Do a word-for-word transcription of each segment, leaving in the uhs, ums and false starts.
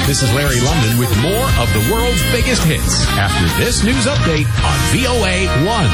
This is Larry London with more of the world's biggest hits after this news update on V O A one.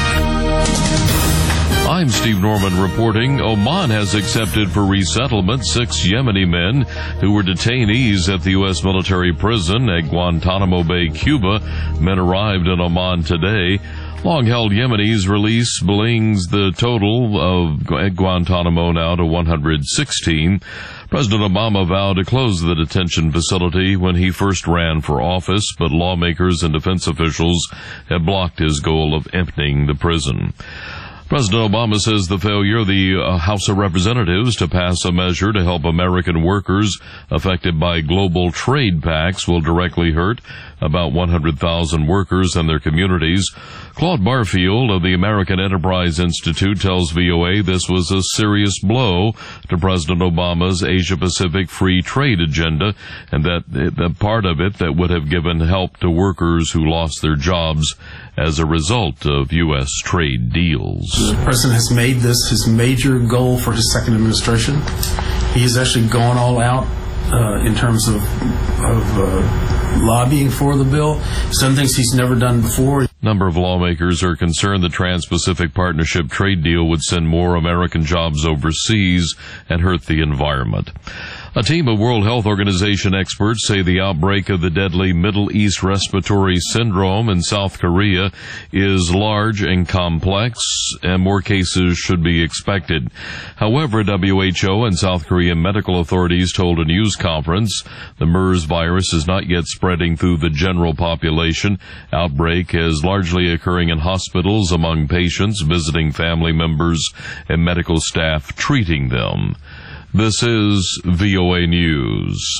I'm Steve Norman reporting. Oman has accepted for resettlement six Yemeni men who were detainees at the U S military prison at Guantanamo Bay, Cuba. Men arrived in Oman today. Long-held Yemenis release brings the total of Guantanamo now to one hundred sixteen. President Obama vowed to close the detention facility when he first ran for office, but lawmakers and defense officials have blocked his goal of emptying the prison. President Obama says the failure of the uh, House of Representatives to pass a measure to help American workers affected by global trade pacts will directly hurt about one hundred thousand workers and their communities. Claude Barfield of the American Enterprise Institute tells V O A this was a serious blow to President Obama's Asia-Pacific free trade agenda, and that the part of it that would have given help to workers who lost their jobs as a result of U S trade deals. The President has made this his major goal for his second administration. He has actually gone all out uh, in terms of, of uh, lobbying for the bill. Some things he's never done before. Number of lawmakers are concerned the Trans-Pacific Partnership trade deal would send more American jobs overseas and hurt the environment. A team of World Health Organization experts say the outbreak of the deadly Middle East Respiratory Syndrome in South Korea is large and complex, and more cases should be expected. However, W H O and South Korean medical authorities told a news conference the MERS virus is not yet spreading through the general population. Outbreak is largely occurring in hospitals among patients, visiting family members, and medical staff treating them. This is V O A News.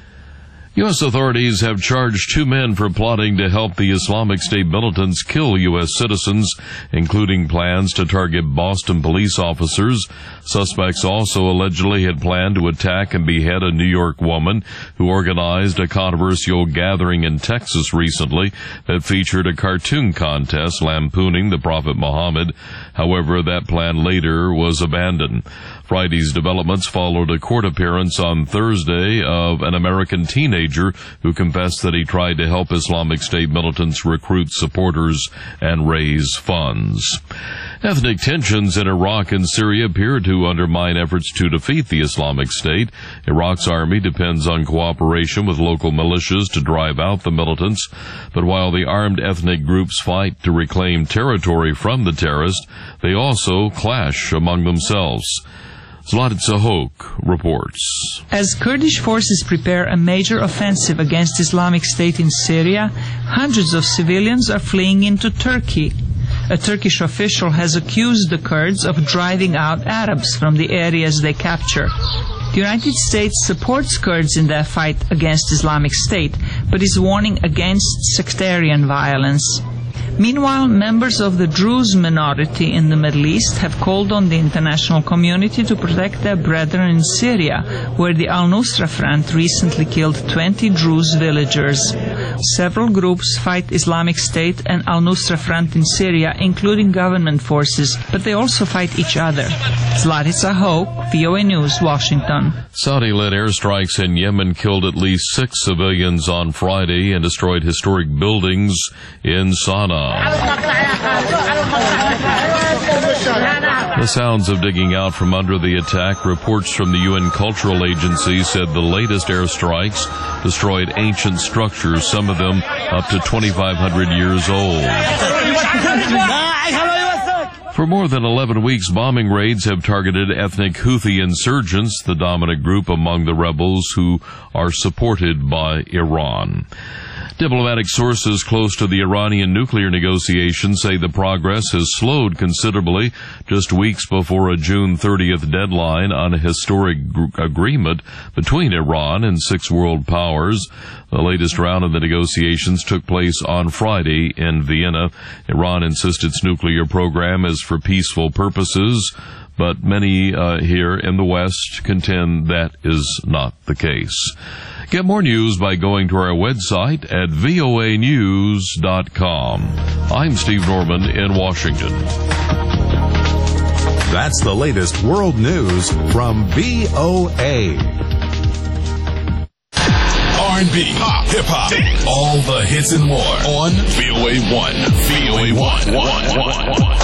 U S authorities have charged two men for plotting to help the Islamic State militants kill U S citizens, including plans to target Boston police officers. Suspects also allegedly had planned to attack and behead a New York woman who organized a controversial gathering in Texas recently that featured a cartoon contest lampooning the Prophet Muhammad. However, that plan later was abandoned. Friday's developments followed a court appearance on Thursday of an American teenager who confessed that he tried to help Islamic State militants recruit supporters and raise funds. Ethnic tensions in Iraq and Syria appear to undermine efforts to defeat the Islamic State. Iraq's army depends on cooperation with local militias to drive out the militants, but while the armed ethnic groups fight to reclaim territory from the terrorists, they also clash among themselves. Zlatitsa Hoke reports. As Kurdish forces prepare a major offensive against Islamic State in Syria, hundreds of civilians are fleeing into Turkey. A Turkish official has accused the Kurds of driving out Arabs from the areas they capture. The United States supports Kurds in their fight against Islamic State, but is warning against sectarian violence. Meanwhile, members of the Druze minority in the Middle East have called on the international community to protect their brethren in Syria, where the Al-Nusra Front recently killed twenty Druze villagers. Several groups fight Islamic State and Al-Nusra Front in Syria, including government forces, but they also fight each other. Zlatitsa Hoke, V O A News, Washington. Saudi-led airstrikes in Yemen killed at least six civilians on Friday and destroyed historic buildings in Sana'a. The sounds of digging out from under the attack. Reports from the U N Cultural Agency said the latest airstrikes destroyed ancient structures, some of them up to twenty-five hundred years old. For more than eleven weeks, bombing raids have targeted ethnic Houthi insurgents, the dominant group among the rebels who are supported by Iran. Diplomatic sources close to the Iranian nuclear negotiations say the progress has slowed considerably just weeks before a June thirtieth deadline on a historic gr- agreement between Iran and six world powers. The latest round of the negotiations took place on Friday in Vienna. Iran insists its nuclear program is for peaceful purposes, but many uh, here in the West contend that is not the case. Get more news by going to our website at V O A news dot com. I'm Steve Norman in Washington. That's the latest world news from V O A. Are R and B, pop, hip-hop, dance, all the hits and more on V O A one. V O A one. one, one, one.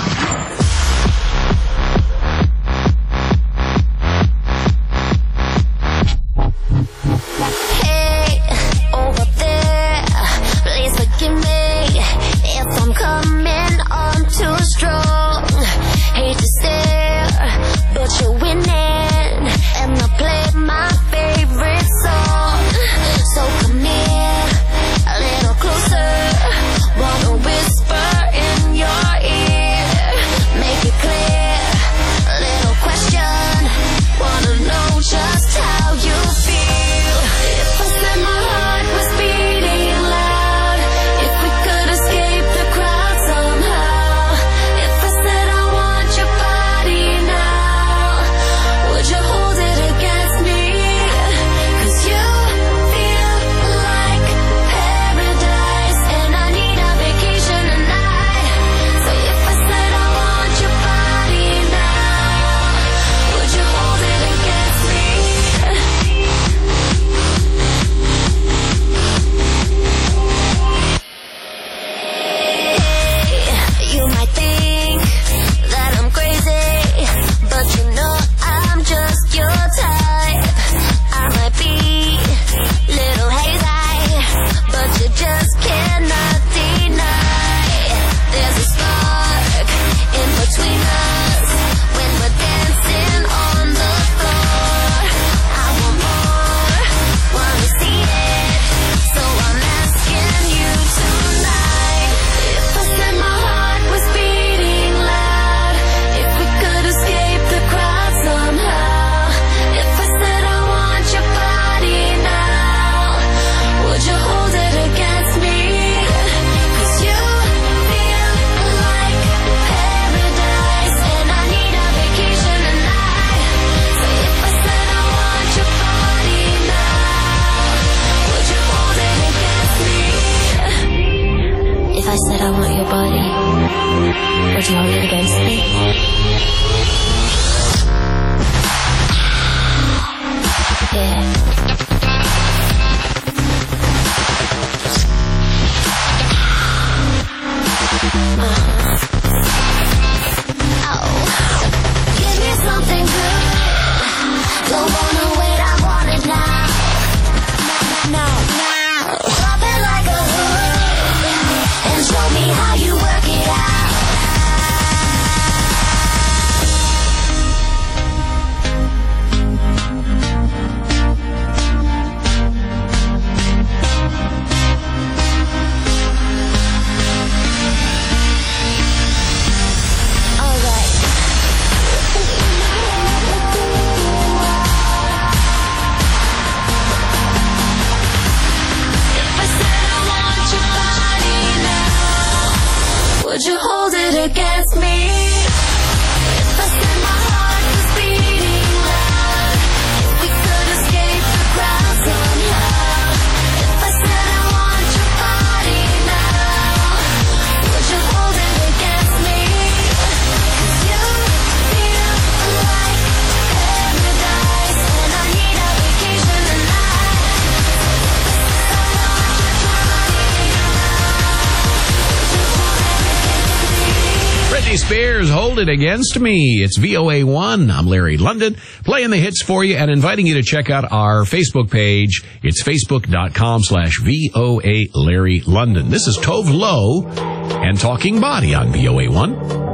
Spears, Hold It Against Me. It's V O A one. I'm Larry London, playing the hits for you and inviting you to check out our Facebook page. It's facebook.com slash VOA Larry London. This is Tove Lo and Talking Body on V O A one.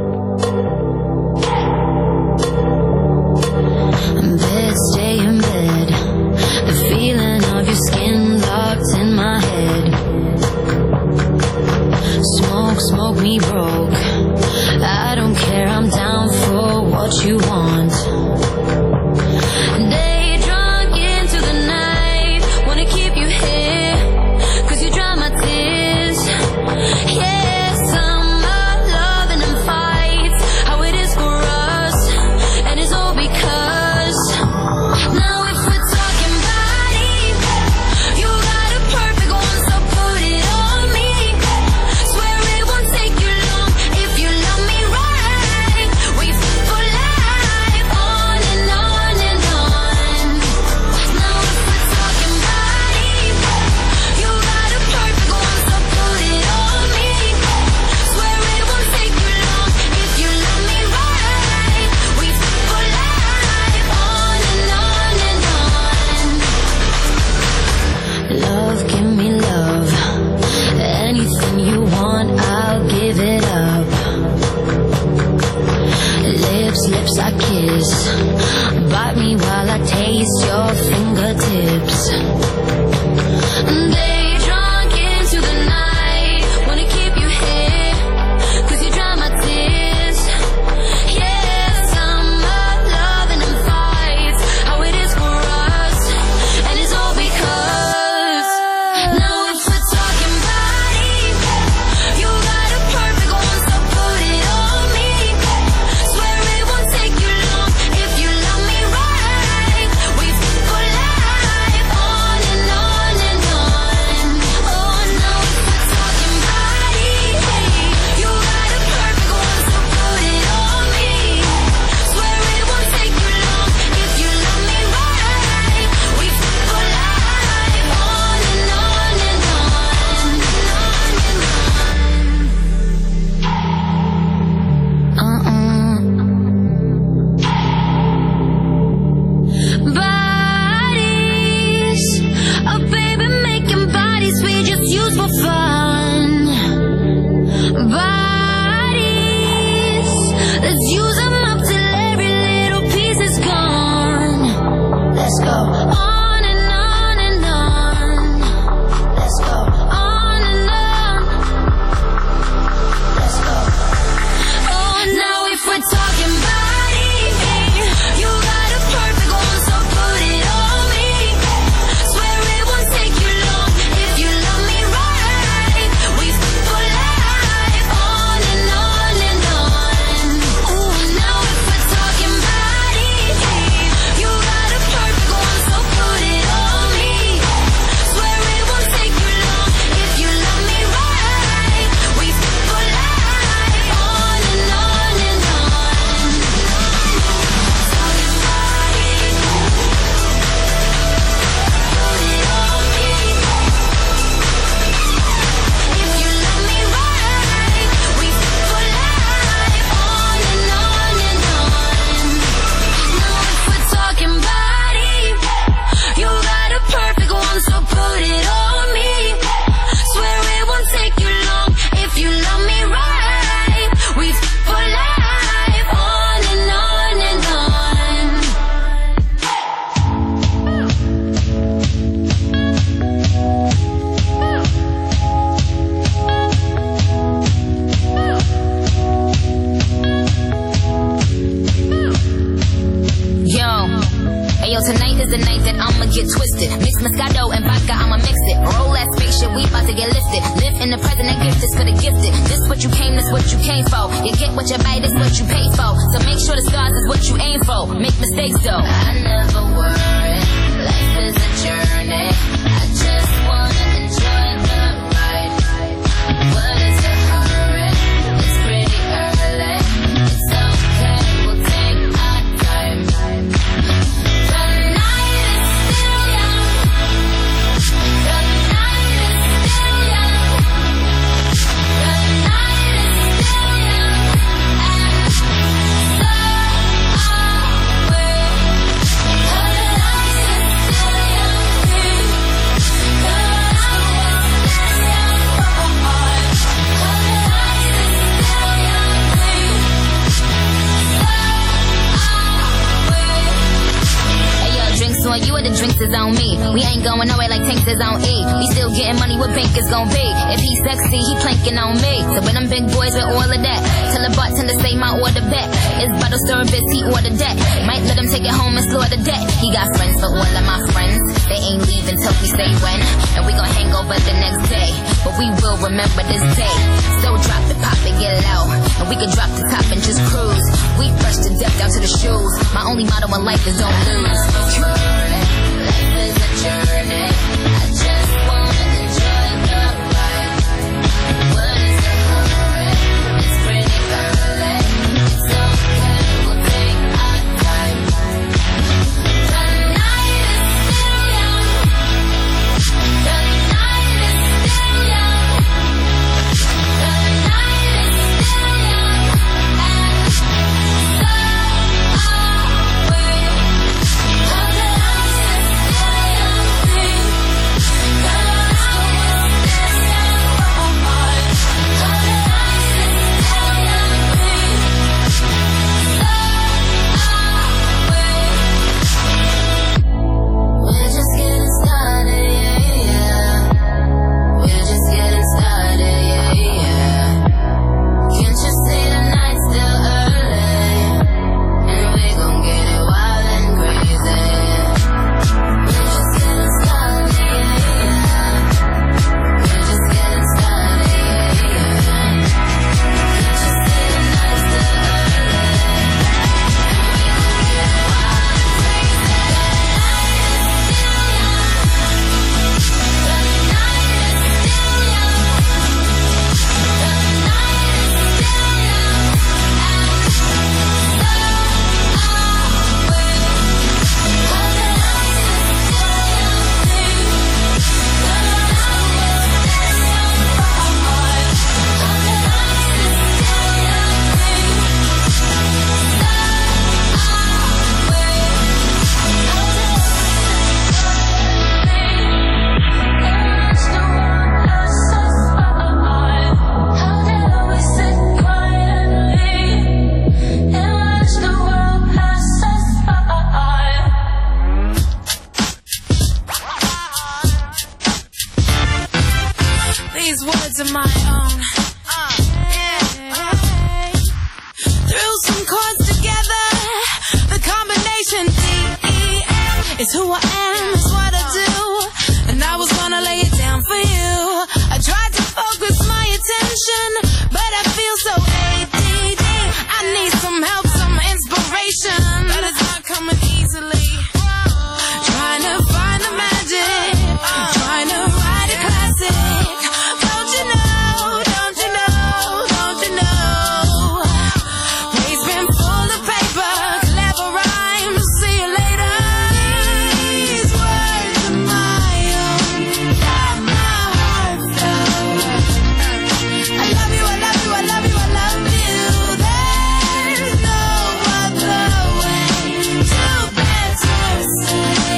Bed, stay in bed. The feeling of your skin locked in my head. Smoke, smoke me broke. I don't care, I'm down for what you want. Day drunk into the night, wanna keep you here, cause you dry my tears. Yeah, summer, loving and fire. twisted. Mix Moscato and vodka, I'ma mix it. Roll that spaceship, we about to get lifted. Live in the present, that gift is for the gifted. This what you came, this what you came for. You get what you buy, this what you pay for. So make sure the stars is what you aim for. Make mistakes though. I never worry, life is a journey. I just wanna enjoy the ride. What is the hurry? It's pretty early. It's okay, we'll take our time. The night is still young. The night is still young. The night is still young. And so are we. The night is still young. Drinks on you or the drinks is on me. We ain't going nowhere like tanks is on E. We still getting money, what bank is gon' be? If he's sexy, he planking on me. So when them big boys with all of that, tell the bartender say my order back. It's bottle service, he ordered that. Might let him take it home and slaughter that. He got friends for all of my friends. They ain't leaving till we say when. And we gon' hang over the next day. But we will remember this day. So drop the pop and get low. And we can drop the top and just cruise. We fresh to death down to the shoes. My only motto in life is don't lose. Life is a journey. I just wanna enjoy the ride. What is the hurry? It's pretty early. It's okay, we'll take our time. The night is still young. The night is still young. The night is still young. And so are we. These words are my own. Uh, yeah. Threw some chords together. The combination D E M is who I am, is what I do. And I was gonna lay it down for you. I tried to focus my attention, but I feel so A D D. I need some help, some inspiration, but it's not coming easily. Trying to find the magic, trying to write a classic. Don't you know, don't you know, don't you know? Wade's been full of paper, clever rhymes. See you later. These words are my own, got my heart filled. I love you, I love you, I love you, I love you. There's no other way to better say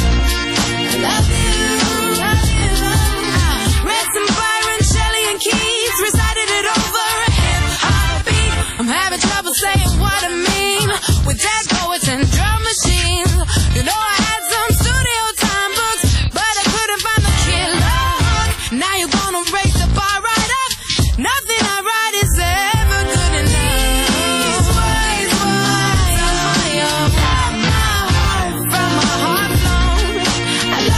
I love you, love you. Read some Byron, Shelley, and Keats, recited it over a hip-hop beat. I'm having trouble saying what I mean with jazz poets and drum machines. You know I had some studio time books, but I couldn't find the killer hook. Now you're gonna raise the bar right up. Nothing I write is ever good enough. These words are my own. Got my heart from my heart flown. I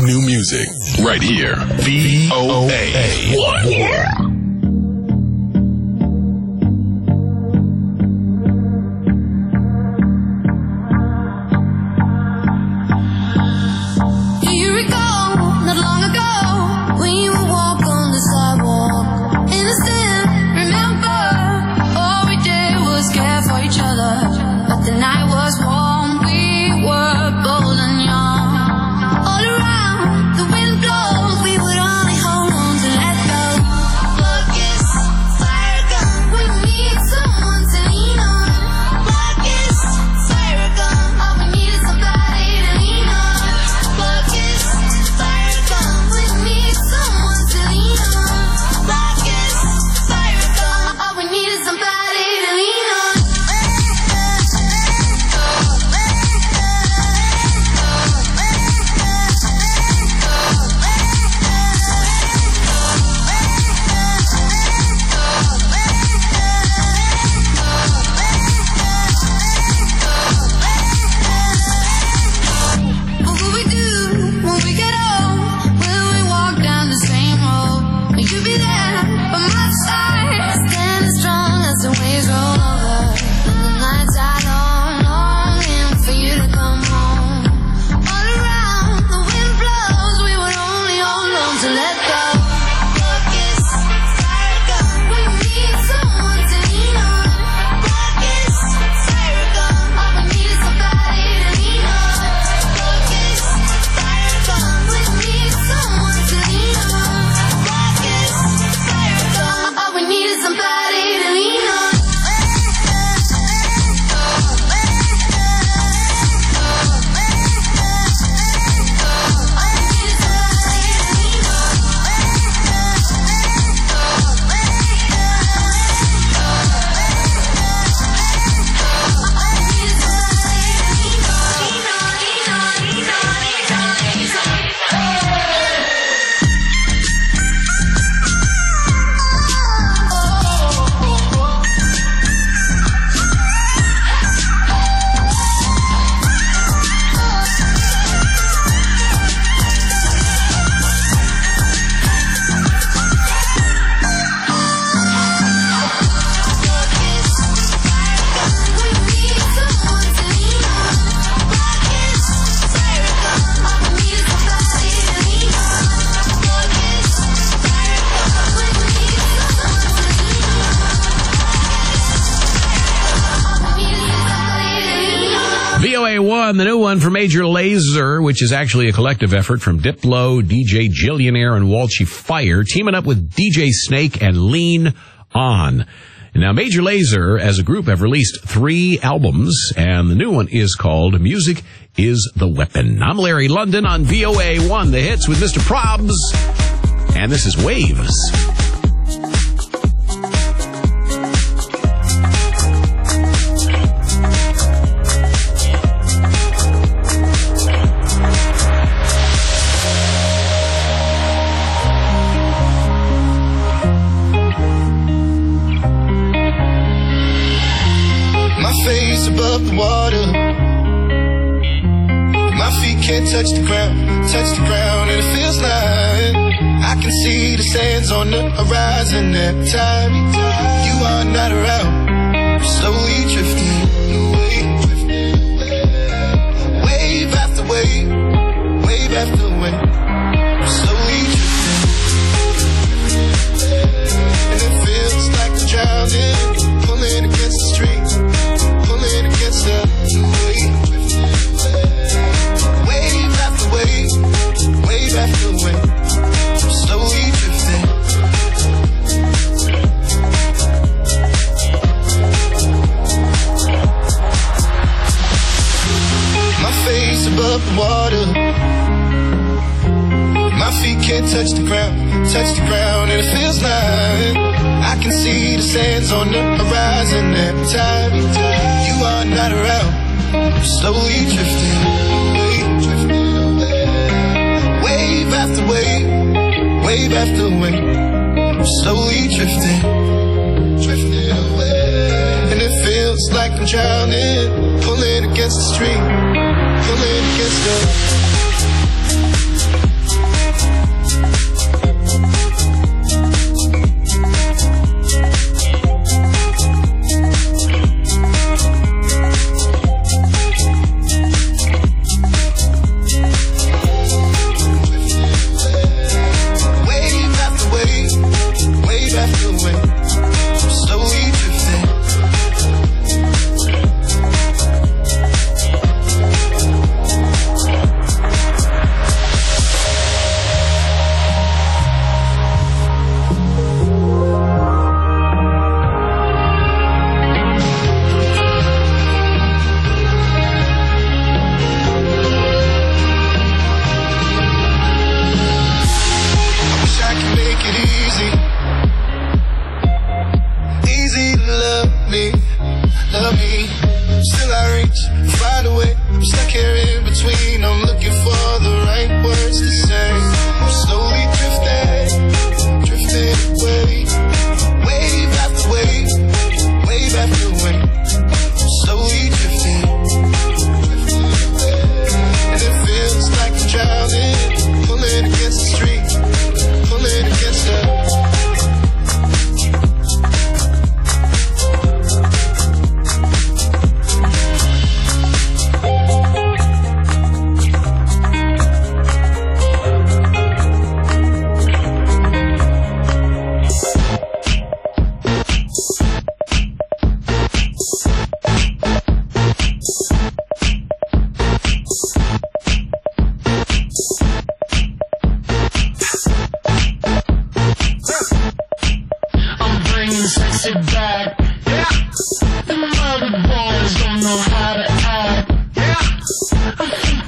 new music. Right here. V O A one. The new one for Major Lazer, which is actually a collective effort from Diplo, D J Jillionaire, and Walshy Fire, teaming up with D J Snake and Lean On. Now, Major Lazer, as a group, have released three albums, and the new one is called Music is the Weapon. I'm Larry London on V O A one, The Hits with Mister Probs, and this is Waves. Above the water, my feet can't touch the ground, touch the ground, and it feels like I can see the sands on the horizon every time you are not around. We're slowly drifting away, wave after wave, wave after wave. We're slowly drifting, and it feels like we're drowning, pulling against the stream. Against the wave, wave after wave, wave after wave, slowly drifting. My face above the water, my feet can't touch the ground, touch the ground, and it feels like I can see the sands on the horizon every time you are not around. I'm slowly drifting away, drifting away. Wave after wave, wave after wave. I'm slowly drifting, drifting away. And it feels like I'm drowning, pulling against the stream, pulling against the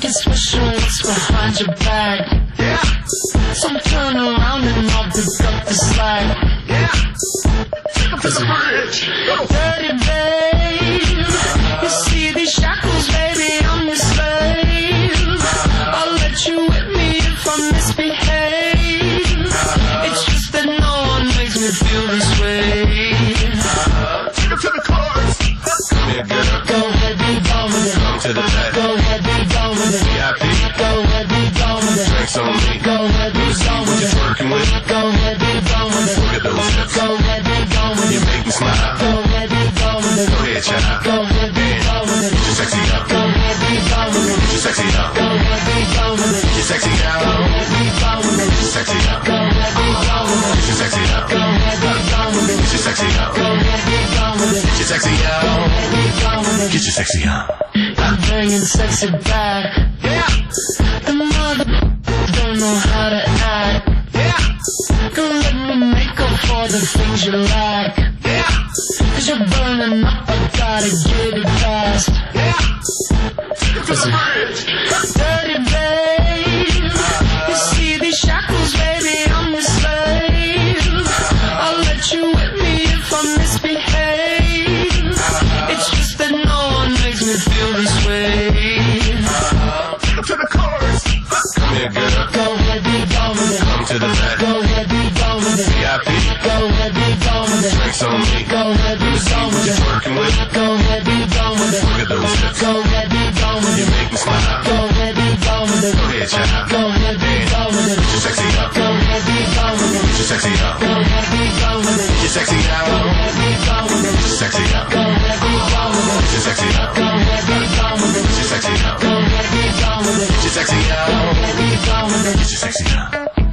Nothing special, what's behind your back? Yeah. So turn around and I'll pick up the slack. Yeah. Take up to the bridge. Dirty babe. You see these shackles, baby, I'm your slave. I'll let you whip me if I misbehave. It's just that no one makes me feel this way. Take up to the cars. Come here, girl. Go ahead, be gone with it. Come to the back. Go ahead, be gone with it. V I P. Go ahead, be gone with it. Drinks on me. Go ahead, be gone with it. Working with. Go ahead, be gone with it. Look at those hips. Go ahead, be gone with it. You make me smile. Go ahead, be gone with it. Go ahead, child. Go ahead, be gone with it. Get your sexy out. Go ahead, be gone with it. Get your sexy out. Go ahead, be gone with it. Get your sexy out. Go ahead, be gone with it. Get your sexy out. Go ahead, be gone with it. Get your sexy out. Go ahead, be gone with it. Get your sexy out. Go ahead, be gone with it. Get your sexy out. Go ahead, be gone with it. Get your sexy out. I'm bringing sexy back. Yeah. The mother don't know how to act. Yeah. Don't let me make up for the things you lack. Yeah. Cause you're burning up, I gotta get it fast. Yeah. Listen. Dirty babe. You see these shackles, baby, I'm your slave. I'll let you whip me if I misbehave. It's just that no one makes me feel this way. Take up to the chorus. Come here, girl. Go ahead, be gone with it. Come to the back. Go ahead, be gone with it. V I P. Go ahead, be gone with it. Drinks on me. Go ahead, be gone with it. Working with. Go ahead, be gone with it. Look at those hips. Go ahead, be gone with it. You make me smile. Go ahead, be gone with it. Go ahead, child. Go ahead, be gone with it. Get your sexy out. Go ahead, be gone with it. Get your sexy out. Go ahead, be gone with it. Get your sexy out. Go ahead, be gone with it. Get your sexy out. Go ahead, be gone with it. Get your sexy out. Go ahead, be gone with it. Get your sexy out. Go ahead, be gone with it. Get your sexy out. Go ahead, be gone with it. Get your sexy out.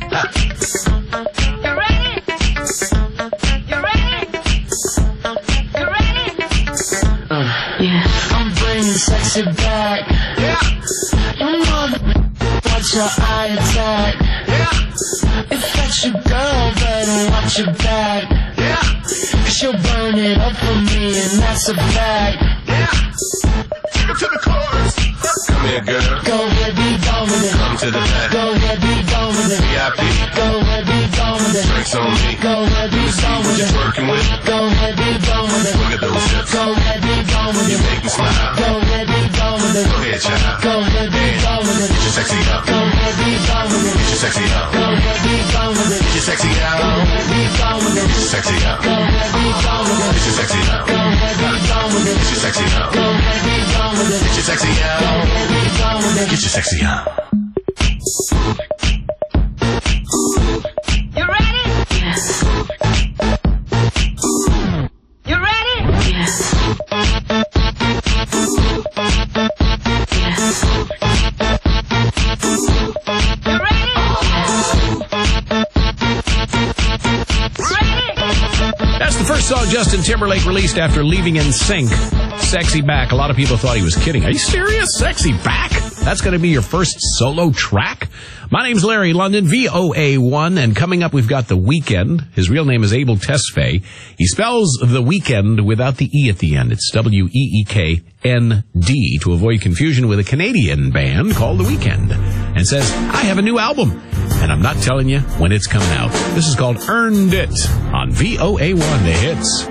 You ready? You ready? You ready? Uh, yeah. I'm bringing sexy back. Yeah. You mother, watch your eye attack. Yeah. If that's your girl, better watch your back. Yeah. Cause she'll burn it up for me, and that's a fact. Yeah. Take her to the chorus. Come here, girl. Go ahead, be gone with it. Come to the back. Go ahead, be gone with it. V I P. Go ahead, be gone with it. Drinks on me. Go ahead, be gone with it. Working with. Go ahead, be gone with it. Look at those hips. Go ahead, be gone with it. You make me smile. Go ahead, be gone with it. Go ahead, child. Go ahead, be gone with it. Get your sexy out. Go ahead, be gone with it. Get your sexy out. Go ahead, be gone with it. Get your sexy out. Go ahead, be gone with it. Get your sexy out. Go ahead, be gone with it. Get your sexy out. Go ahead, be gone with it. Get your sexy out. Go ahead, be gone with it. Get your sexy out. Go ahead, be gone with it. Get your sexy out. You ready? Yes. You ready? Yes. Yes. You ready? Ready? That's the first song Justin Timberlake released after leaving N Sync. Sexy Back. A lot of people thought he was kidding. Are you serious? Sexy Back? That's going to be your first solo track? My name's Larry London, V O A one, and coming up we've got The Weeknd. His real name is Abel Tesfaye. He spells The Weeknd without the E at the end. It's W E E K N D to avoid confusion with a Canadian band called The Weeknd. And says, I have a new album, and I'm not telling you when it's coming out. This is called Earned It on V O A one, The Hits.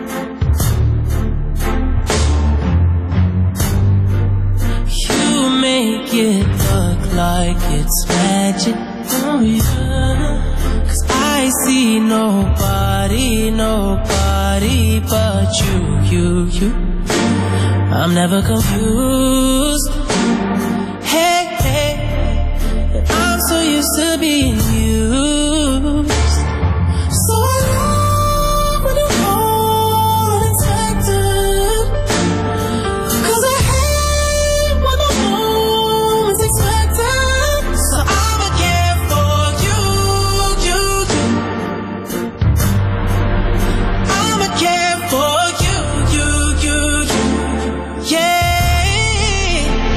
Make it look like it's magic, oh yeah. Cause I see nobody, nobody but you, you, you. I'm never confused. Hey, hey, I'm so used to being used. So I love when you call unexpected. Cause I hate when the moment's expected. So I'ma care for you, you, you. I'ma care for you, you, you, you. Yeah.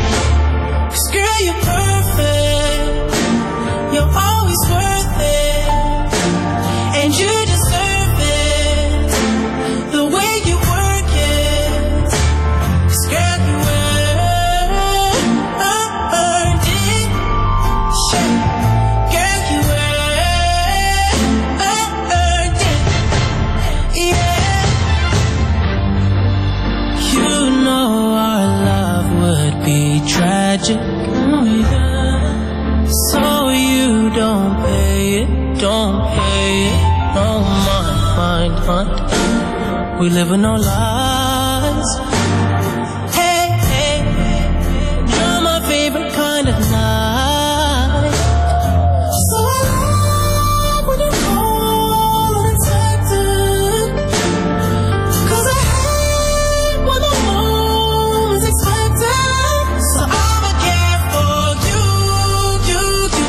don't pay it, don't pay it. No, mind, mind, mind. We live in no lies. Hey, hey, you're my favorite kind of night. So I love when you call unexpected. Cause I hate when the moment's expected. So I'ma care for you, you, you.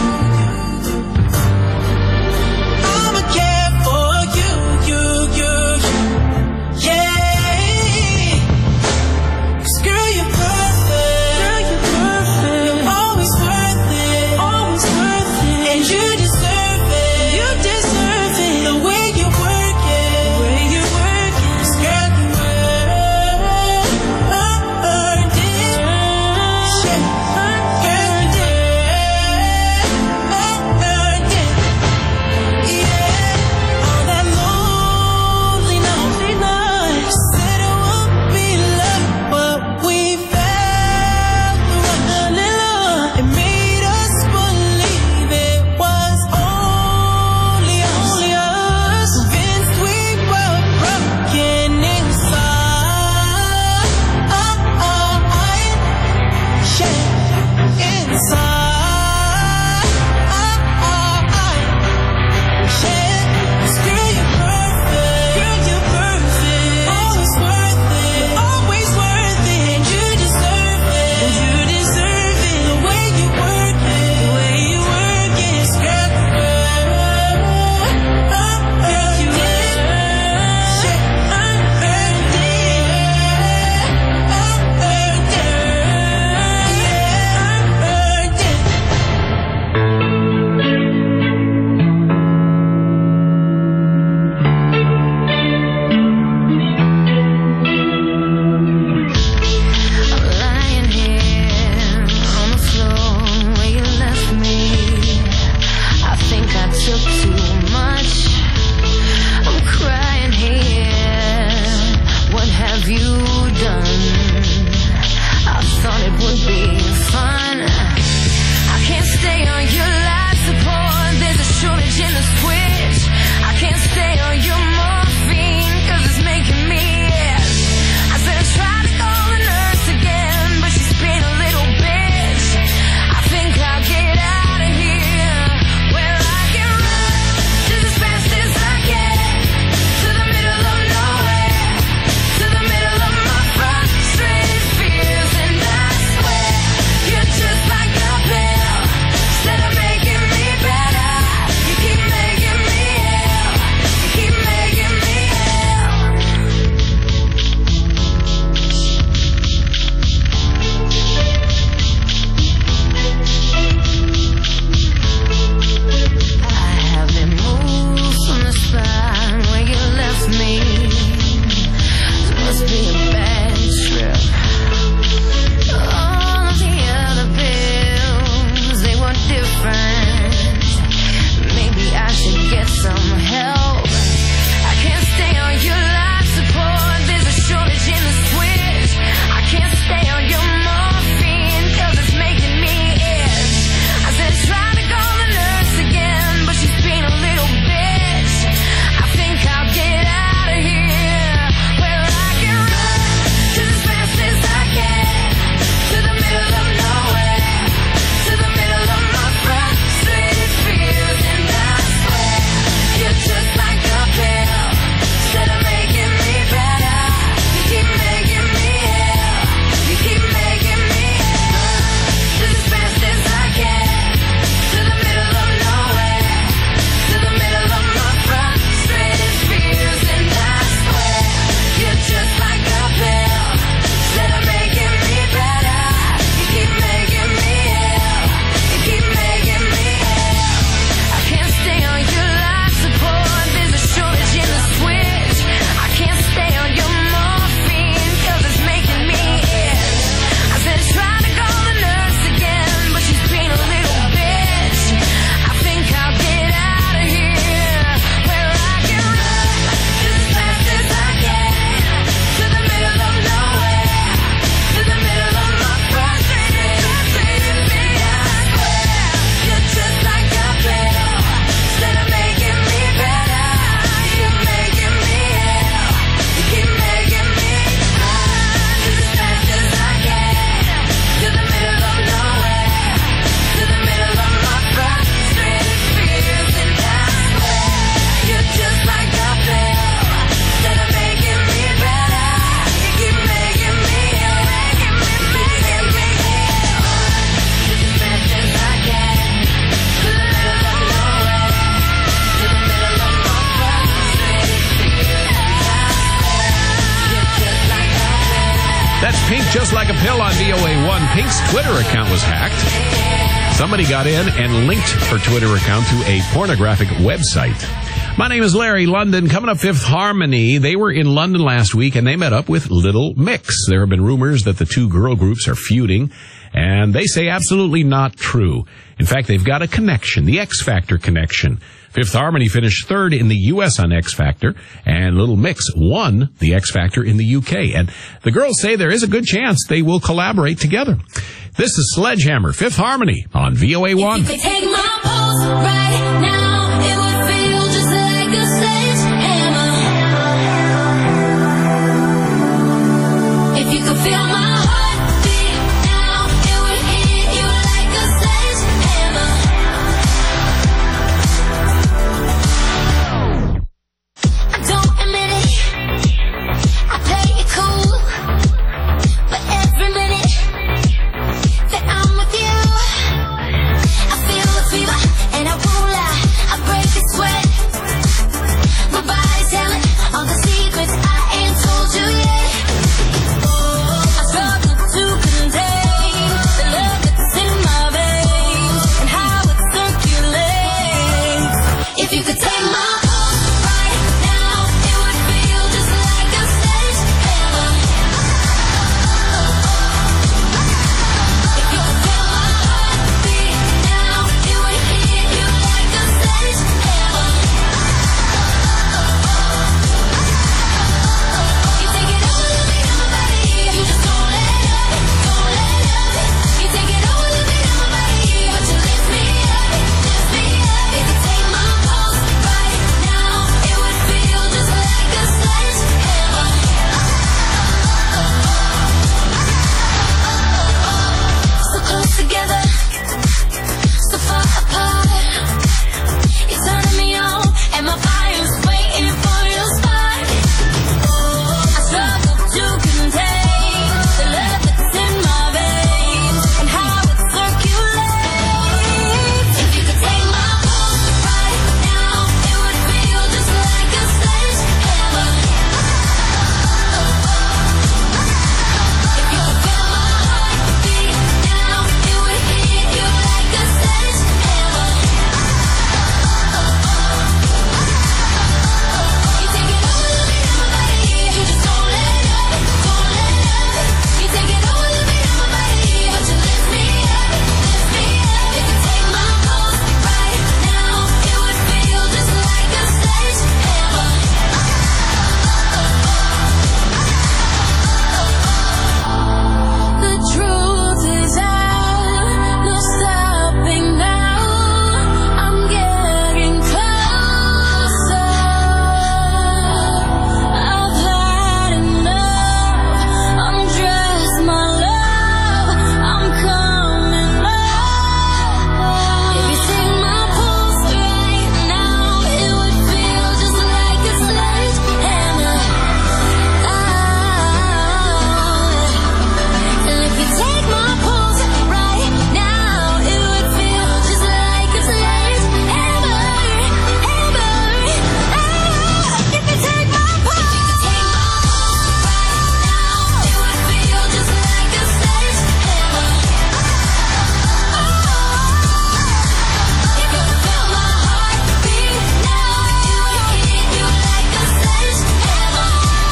I'ma care for you, you, you, you. Yeah. week, just like a pill on V O A one, Pink's Twitter account was hacked. Somebody got in and linked her Twitter account to a pornographic website. My name is Larry London. Coming up, Fifth Harmony. They were in London last week, and they met up with Little Mix. There have been rumors that the two girl groups are feuding, and they say absolutely not true. In fact, they've got a connection, the X Factor connection. Fifth Harmony finished third in the U S on X Factor, and Little Mix won the X Factor in the U K. And the girls say there is a good chance they will collaborate together. This is Sledgehammer, Fifth Harmony on V O A one. If you could take my pulse right now, it would feel just like a sledgehammer. If you could feel my heartbeat now, it would hit you like a sledgehammer. I don't admit it, I play it cool, but every minute that I'm with you, I feel a fever and I won't lie, I break a sweat. My body's telling all the secrets I ain't told you yet. I struggle to contain the love that's in my veins and how it circulates. If you could take my pulse right now, it would feel just like a sledgehammer. If you could feel my heartbeat now, it would hit you like a sledgehammer. You take it all of me on my body, you just don't let up, don't let up. You take it all of me on my body, but you lift me up, lift me up. If you take my pulse right now, it would feel just like a sledgehammer. So close together, so far apart. You're turning me on, and my fire's waiting for your spark. I struggle to contain the love that's in my veins and how it circulates. If you could take my pulse right now, it would feel just like a sledgehammer. If you could feel my heartbeat now, it would hit you like a sledgehammer. You take it all of me on my body, you just don't let up, don't let up. You take it all of me on my body, but you lift me up, lift me up. If you take my pulse right now, it would feel just like a sledgehammer. The truth is out, no stopping now. I'm getting closer. I've had enough. Undress my love. I'm coming up. If you take my pulse right now, it would feel just like a sledgehammer. And if you take my pulse right now, it would feel just like a sledgehammer. Hammer. If you take my pulse, if you could take my pulse right now, it would feel just like a sledgehammer. If you could feel my heartbeat now, it would hit you like a sledgehammer.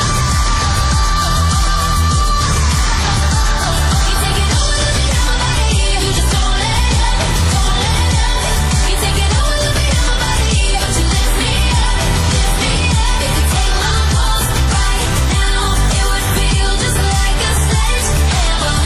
You take it all of me on my body, you just don't let up, don't let up. You take it all of me on my body, but you lift me up, lift me up. If you take my pulse right now, it would feel just like a sledgehammer.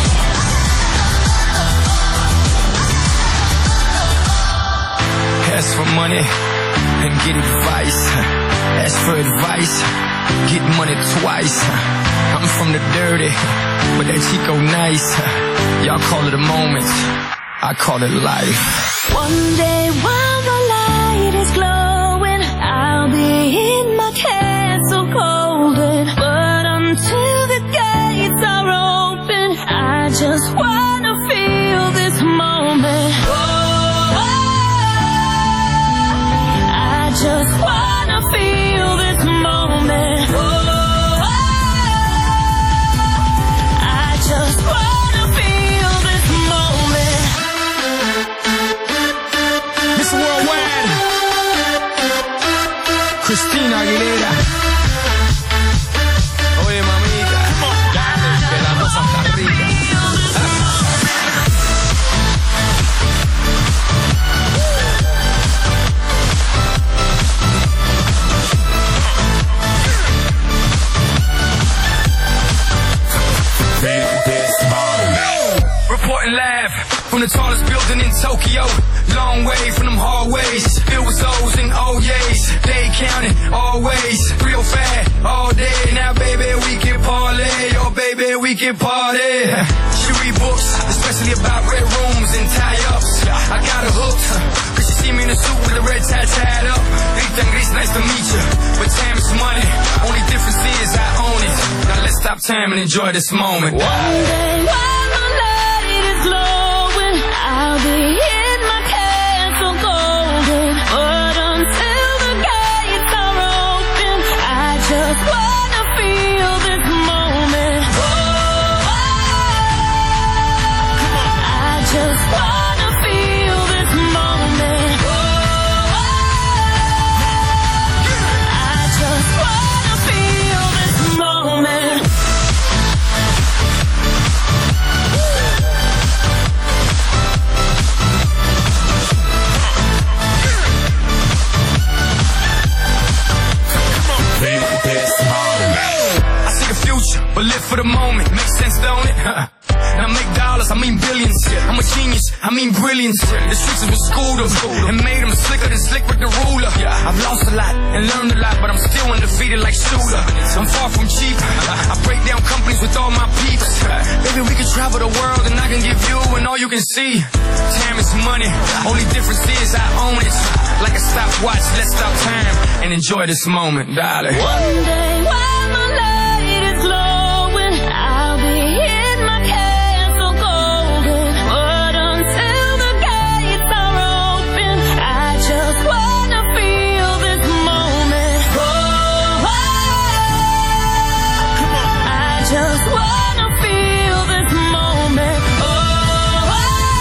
Ask for money and get advice. Ask for advice, get money twice. I'm from the dirty, but that Chico nice. Y'all call it a moment, I call it life. One day while the light is glowing, I'll be in my castle golden. But until the gates are open, I just wanna feel this moment. I just wanna feel this moment. I just Aguilera. Oye, mamita, dale, que la cosa está rica. Reporting live from the tallest building in Tokyo. Long way from them hallways. Filled with O's and O's. They counting always. Real fat all day. Now, baby, we can parlay. Oh, baby, we can party. She read books, especially about red rooms and tie-ups. I got her hooked, cause she see me in a suit with a red tie tied up. Rita and Gris, nice to meet you. But time is money. Only difference is I own it. Now let's stop time and enjoy this moment. One day while my light is glowing, I'll be in my castle golden. But until the gates are open, I just wanna feel this moment. Oh, I just wanna feel this moment. Oh, I just wanna feel this moment. I see the future, but live for the moment. Makes sense, don't it? Now make dollars, I mean billions. I'm a genius, I mean brilliance. The streets was schooled them and made them slicker than slick with the ruler. I've lost a lot and learned a lot, but I'm still undefeated like Shooter. I'm far from cheap. I break down companies with all my peeps. Baby, we can travel the world and I can give you and all you can see. Time is money, only difference is I own it. Like a stopwatch, let's stop time and enjoy this moment, darling. One day while my light is glowing, I'll be in my castle golden. But until the gates are open, I just wanna feel this moment. Oh, I just wanna feel this moment. Oh,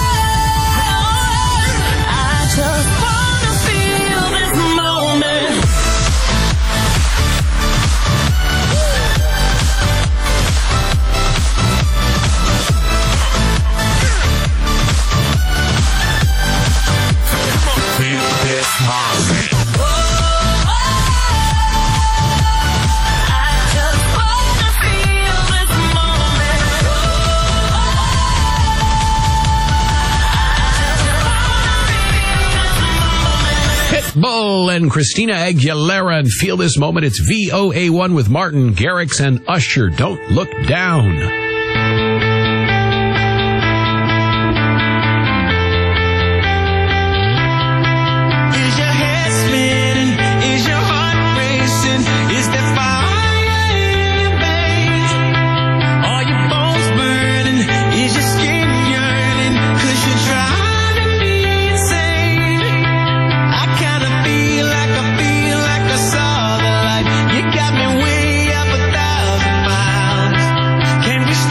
I just wanna feel this moment. Pitbull and Christina Aguilera and Feel This Moment. It's V O A one with Martin Garrix and Usher. Don't Look Down. Can we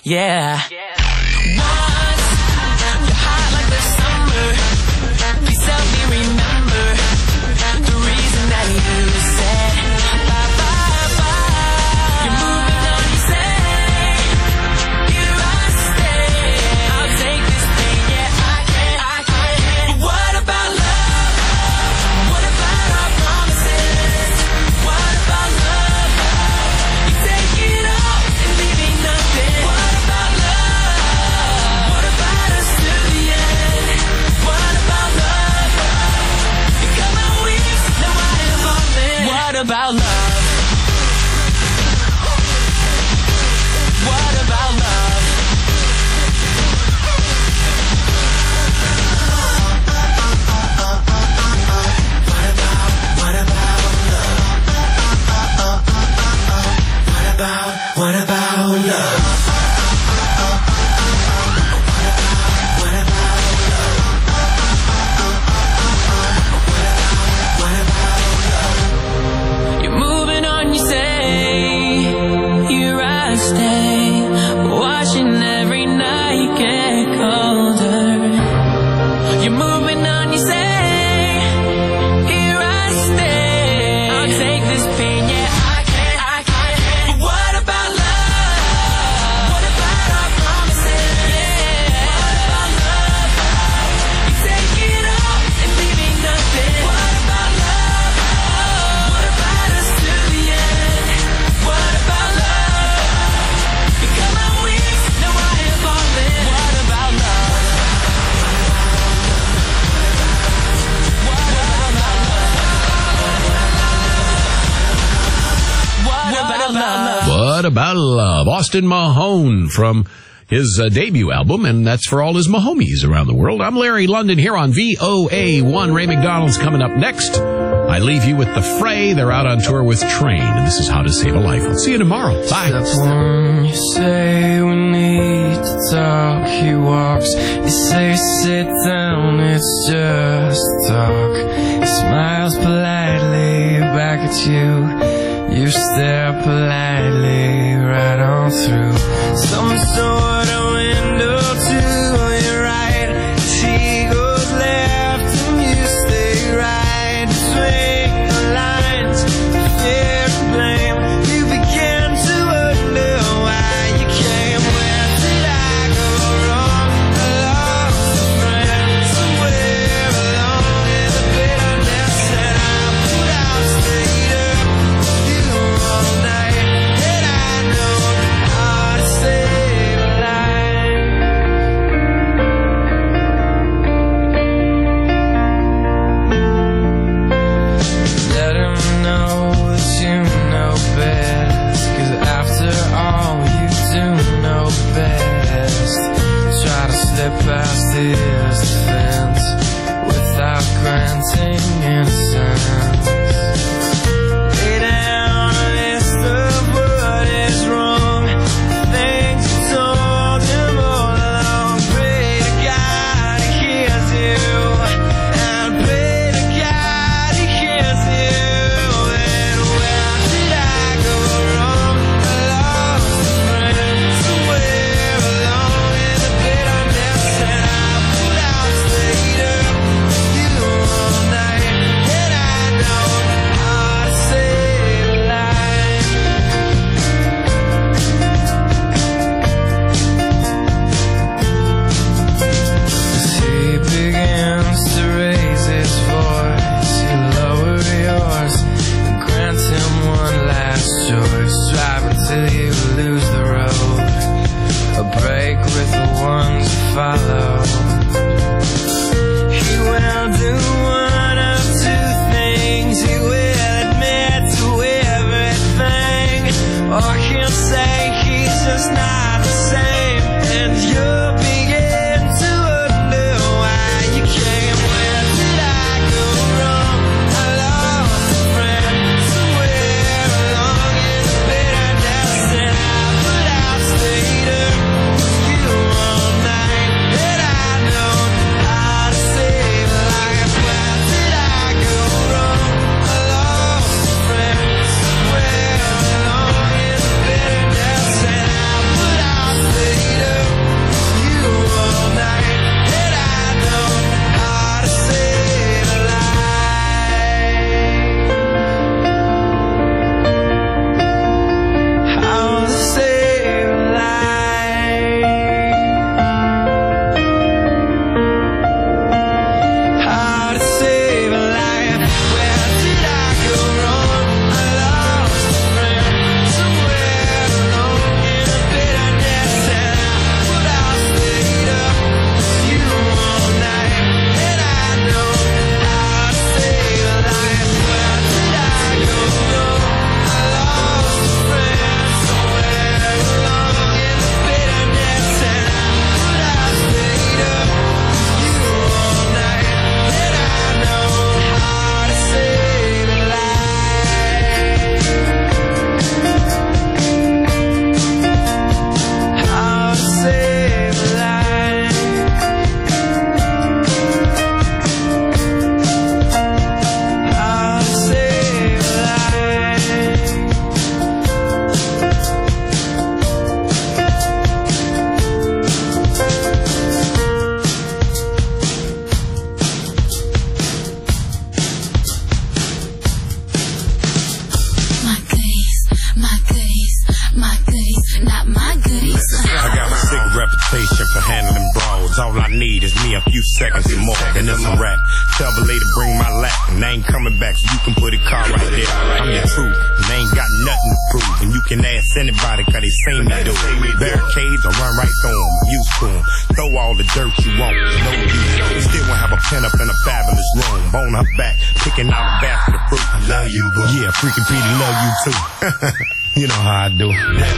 Yeah. Once, you're hot like the summer. Please help me remember the reason that you said bye bye bye. You're moving on, you say. Here I stay. I'll take this pain, yeah, I can't, I can't. But what about love? What about our promises? What about love? You take it all and leave me nothing. What about love? What about us to the end? What about love? You cut my wings, now I am falling. What about love? What about love? What about, what about love? What about, what about love? What about love? What about love? You're moving on, you say. Here I stay, watching every night get colder. You're moving on, you say. Here I stay. I'll take this pain, yeah, I can't, I can't. But what about love? What about our promises? Yeah. What about love? You take it all and leave me nothing. What about love? What about us to the end? What about love? You cut my wings, now I am falling. What about love? What about love? What about love? What about love? Austin Mahone from his uh, debut album, and that's for all his Mahomies around the world. I'm Larry London here on V O A one. Ray McDonald's coming up next. I leave you with the Fray. They're out on tour with Train, and this is How to Save a Life. I'll see you tomorrow. Bye. Step one, you say we need to talk. He walks, you say sit down, it's just talk. He smiles politely back at you. You stare politely right on through some sort of window to your right. She goes left and you stay right. Between the lines, fear and blame. You begin to wonder why you came. Where did I go wrong? I lost a friend somewhere along in the bitterness that I put out. Stayed up with you all night, and I know how to save a life. Let him know that you know best, 'cause after all you do know best. Try to slip past his defense without granting innocence. Lay down a list of what is wrong, things you told him all along. Pray to God he hears you, and pray to God he hears you. And where did I go wrong? I lost a friend somewhere along in the bitterness that I put out. Stayed up with you all night, and I know how to save a life. As he begins to raise his voice, you lower yours and grant him one last choice. Drive until you lose the road, a break with the ones you follow. He will do one of two things. He will admit to everything, or he'll say he's just not the same. And you'll begin to wonder why you came. Where did I go wrong? I lost a friend somewhere along in the bitterness that I put out. Stayed up with you all night, and I handling brawls. All I need is me a few seconds and more, and it's a rap. Tell the lady bring my lap, and they ain't coming back, so you can put a car right there. I'm the truth, and they ain't got nothing to prove. And you can ask anybody, cause they seen me do it. Barricades, I run right through them, used to them. Throw all the dirt you want, no use. Still won't have a pen up in a fabulous room. Bone her back, picking out a basket of fruit. I love you, boo. Yeah, freaking Petey love you too. You know how I do.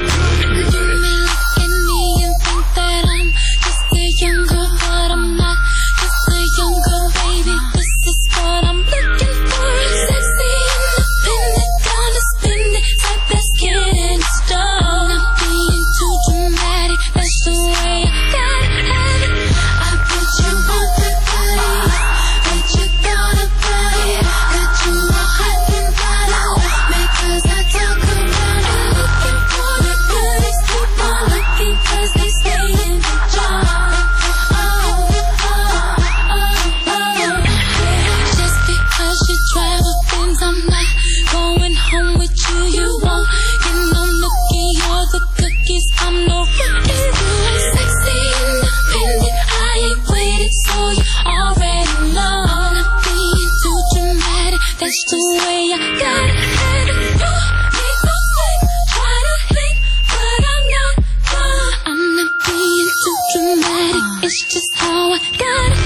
Younger, but I'm not just a younger baby. This is what I'm looking for. Sexy, independent, gonna spend it. Type that's getting stone. Not being too dramatic, that's the way I gotta have it. I bet you want the body, bet you got a body. Got you all hot and bothered, because I talk about it. Looking for the goodies, keep on looking, cause they stay in the jar. I'm no rookie, sexy, independent, I ain't waited, so you already know. Not being too dramatic, that's the way I gotta have it. You make no slip, try to think, but I'm not done. I'm not being too dramatic, it's just how I gotta